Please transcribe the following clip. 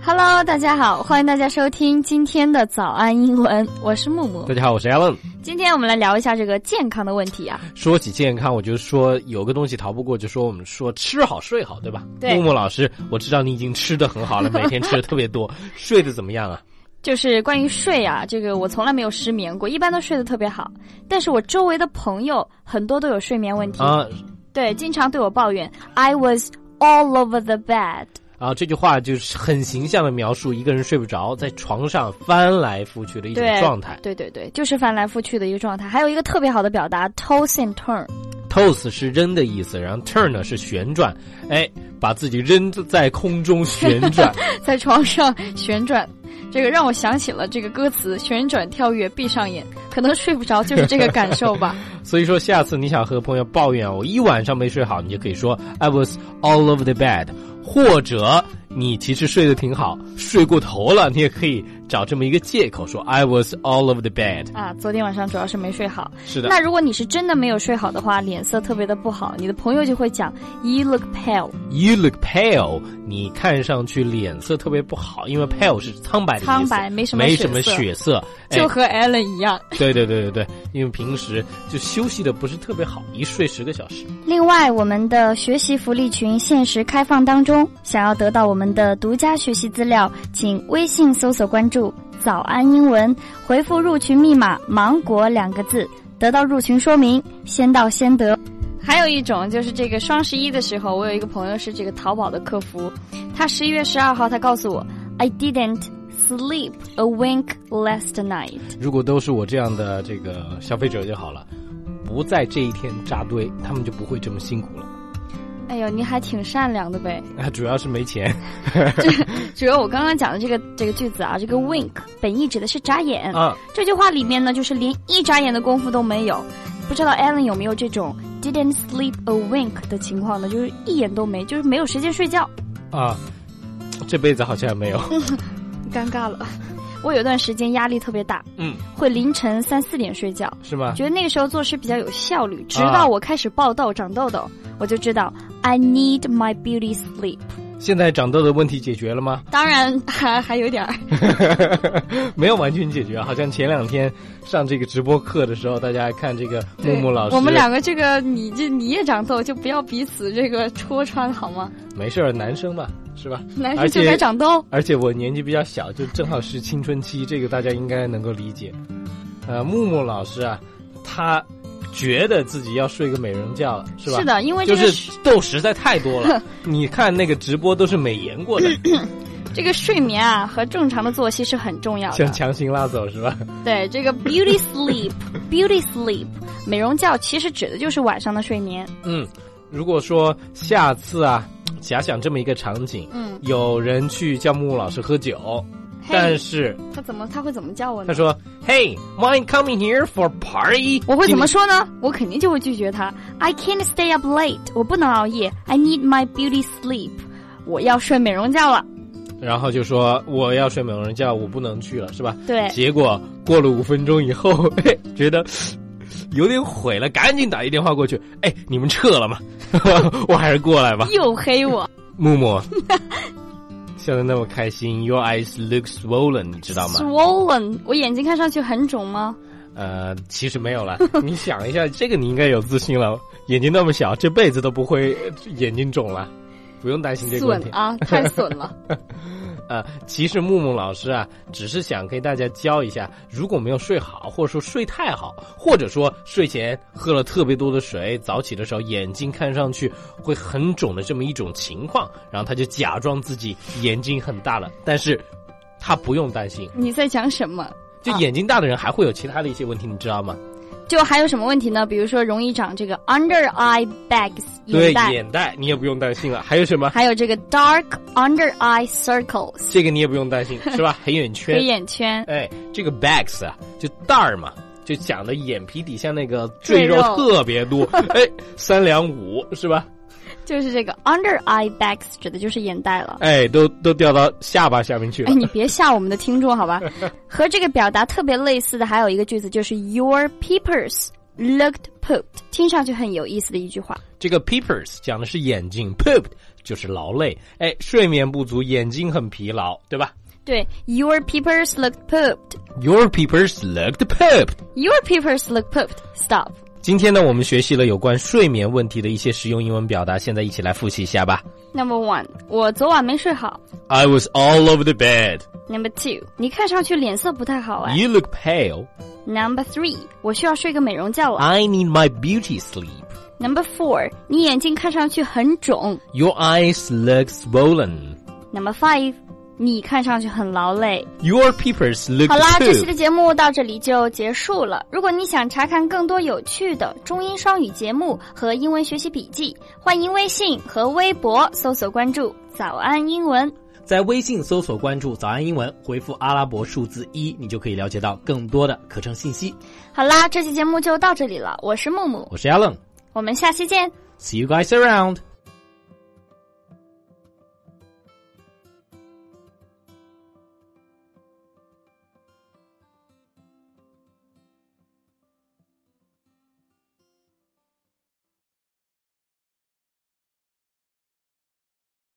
Hello， 大家好，欢迎大家收听今天的早安英文，我是木木。 大家好，我是 Alan。 今天我们来聊一下这个健康的问题啊。 说起健康，我就说有个东西逃不过，就说我们说吃好睡好，对吧？ 对。 木木老师，我知道你已经吃得很好了，每天吃的特别多，睡得怎么样啊？ 就是关于睡啊，这个我从来没有失眠过，一般都睡得特别好。但是我周围的朋友很多都有睡眠问题啊，对，经常对我抱怨 I was all over the bed。 啊，这句话就是很形象的描述一个人睡不着，在床上翻来覆去的一种状态。 对，就是翻来覆去的一个状态。还有一个特别好的表达 toss and turn。toss 是扔的意思，然后 turn 呢是旋转，把自己扔在空中旋转， 在床上旋转。这个让我想起了这个歌词，旋转跳跃闭上眼，可能睡不着就是这个感受吧。 所以说下次你想和朋友抱怨我一晚上没睡好，你就可以说 I was all over the bed， 或者你其实睡得挺好，睡过头了，你也可以找这么一个借口说 I was all over the bed。 啊，昨天晚上主要是没睡好。 是的。 那如果你是真的没有睡好的话，脸色特别的不好，你的朋友就会讲 You look pale。 You look pale， 你看上去脸色特别不好，因为 pale 是苍白的意思， 苍白没什么血色， 就和 Alan 一样。 对，因为平时就休息的不是特别好，一睡10个小时。 另外，我们的学习福利群限时开放当中，想要得到我们的独家学习资料，请微信搜索关注早安英文，回复入群密码芒果2个字，得到入群说明，先到先得。还有一种就是这个双11的时候，我有一个朋友是这个淘宝的客服，他11月12号他告诉我 I didn't sleep a wink last night。 如果都是我这样的这个消费者就好了，不在这一天扎堆，他们就不会这么辛苦了。 哎呦，你还挺善良的呗。 主要是没钱。 主要我刚刚讲的这个句子啊，这个 wink 本意指的是眨眼啊。这句话里面呢，就是连一眨眼的功夫都没有。不知道 Alan 有没有这种 didn't sleep a wink 的情况呢？就是一眼都没，就是没有时间睡觉啊。这辈子好像没有。 尴尬了。我有段时间压力特别大，会凌晨3、4点睡觉， 是吗？ 觉得那个时候做事比较有效率，直到我开始爆痘长痘痘，我就知道 I need my beauty sleep。 现在长痘的问题解决了吗？ 当然还有点没有完全解决，好像前2天上这个直播课的时候，大家还看这个木木老师， 我们两个这个你也长痘，就不要彼此这个戳穿好吗？ 没事，男生嘛，是吧？ 男生就该长痘， 而且我年纪比较小，就正好是青春期，这个大家应该能够理解。木木老师啊，他觉得自己要睡个美人觉了，是吧？ 是的，因为这个就是痘实在太多了。你看那个直播都是美颜过的。 这个睡眠啊和正常的作息是很重要的， 像强行拉走是吧？ 对，这个 beauty sleep 美容觉其实指的就是晚上的睡眠。 如果说下次啊，假想这么一个场景，有人去叫木木老师喝酒，但是他会怎么叫我呢？ 他说 Hey, mind coming here for party？ 我会怎么说呢？我肯定就会拒绝他。I can't stay up late， 我不能熬夜。I need my beauty sleep， 我要睡美容觉了。 然后就说我要睡美容觉，我不能去了，是吧？ 对。 结果过了5分钟以后，觉得有点毁了，赶紧打一电话过去。你们撤了吗？我还是过来吧。 又黑我。 木木。笑得那么开心 ，Your eyes look swollen， 你知道吗 ？Swollen， 我眼睛看上去很肿吗？ 其实没有了。你想一下，这个你应该有自信了。眼睛那么小，这辈子都不会眼睛肿了，不用担心这个问题。 损啊，太损了。 其实木木老师啊，只是想给大家教一下，如果没有睡好，或者说睡太好，或者说睡前喝了特别多的水，早起的时候眼睛看上去会很肿的这么一种情况，然后他就假装自己眼睛很大了，但是他不用担心。 你在讲什么？ 就眼睛大的人还会有其他的一些问题，你知道吗？ 就还有什么问题呢？比如说容易长这个 under eye bags 对，眼袋你也不用担心了。还有什么？ 还有这个 dark under eye circles， 这个你也不用担心，是吧？黑眼圈。 黑眼圈。 这个 bags 啊，就袋儿嘛，就讲的眼皮底下那个赘肉特别多。3两5是吧？ 就是这个 under eye bags 指的就是眼袋了。 都掉到下巴下面去了。 你别吓我们的听众好吧？和这个表达特别类似的还有一个句子，就是 your peepers looked pooped， 听上去很有意思的一句话。 这个 peepers 讲的是眼睛 ，pooped 就是劳累。哎，睡眠不足，眼睛很疲劳，对吧？ 对 ，Your peepers looked pooped. Your peepers looked pooped. Your peepers looked pooped. Stop. 今天呢，我们学习了有关睡眠问题的一些实用英文表达，现在一起来复习一下吧。 Number 1， 我昨晚没睡好。 I was all over the bed. Number 2， 你看上去脸色不太好哎。 You look pale. Number 3， 我需要睡个美容觉了。 I need my beauty sleep. Number 4， 你眼睛看上去很肿。 Your eyes look swollen. Number 5， 你看上去很劳累。 Your peepers look 好啦，这期 pooped. 的节目到这里就结束了。如果你想查看更多有趣的中英双语节目和英文学习笔记，欢迎微信和微博搜索关注早安英文。 在微信搜索关注早安英文，回复阿拉伯数字1，你就可以了解到更多的课程信息。 好啦，这期节目就到这里了，我是木木， 我是 Alan， 我们下期见。 See you guys around.